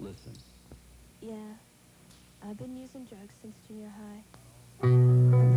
Listen. Yeah, I've been using drugs since junior high. I'm